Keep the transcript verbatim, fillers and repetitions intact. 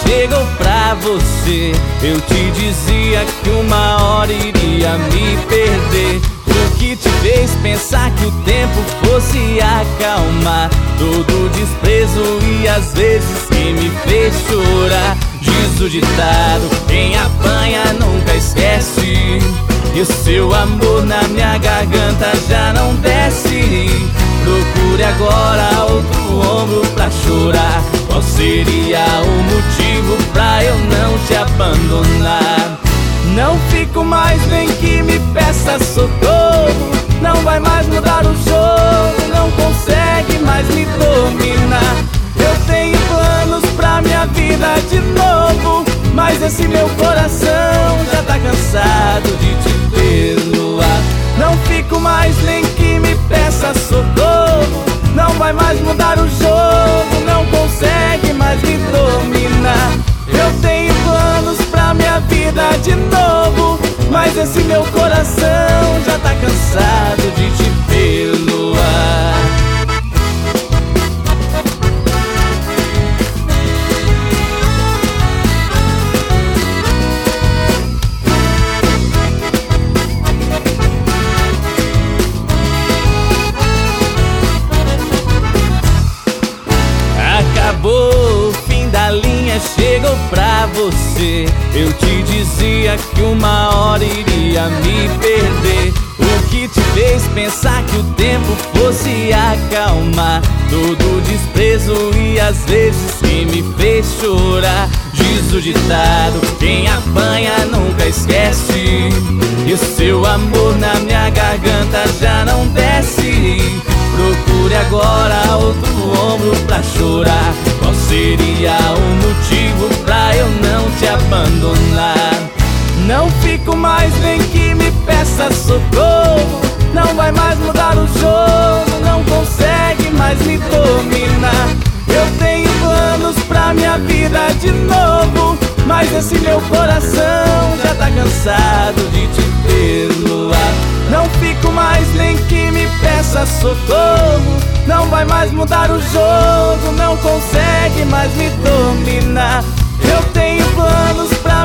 chegou pra você. Eu te dizia que uma hora iria me perder. O que te fez pensar que o tempo fosse acalmar todo o desprezo e às vezes que me fez chorar? Diz o ditado, quem apanha nunca esquece. E o seu amor na minha garganta já não desce. Procure agora outro ombro pra chorar. Qual seria o motivo pra eu não te abandonar? Não fico mais, nem que me peça socorro. Não vai mais mudar o jogo, não consegue mais me dominar. Eu tenho planos pra minha vida de novo, mas esse meu coração já tá cansado de te perdoar. Não fico mais, nem que me peça socorro. Não vai mais mudar o jogo, não consegue mais me dominar. Eu tenho planos pra minha vida de novo, mas esse meu coração já tá cansado de te perdoar. Acabou, o fim da linha chegou pra você. Eu te dizia que uma hora iria me perder. O que te fez pensar que o tempo fosse acalmar todo o desprezo e às vezes que me fez chorar? Diz o ditado, quem apanha nunca esquece. E o seu amor na minha garganta já não desce. Procure agora outro ombro pra chorar. Qual seria o motivo pra eu não te abandonar? Não fico mais, nem que me peça socorro. Não vai mais mudar o jogo, não consegue mais me dominar. Eu tenho planos pra minha vida de novo, mas esse meu coração já tá cansado de te perdoar. Não fico mais, nem que me peça socorro. Não vai mais mudar o jogo, não consegue mais me dominar. Eu tenho planos pra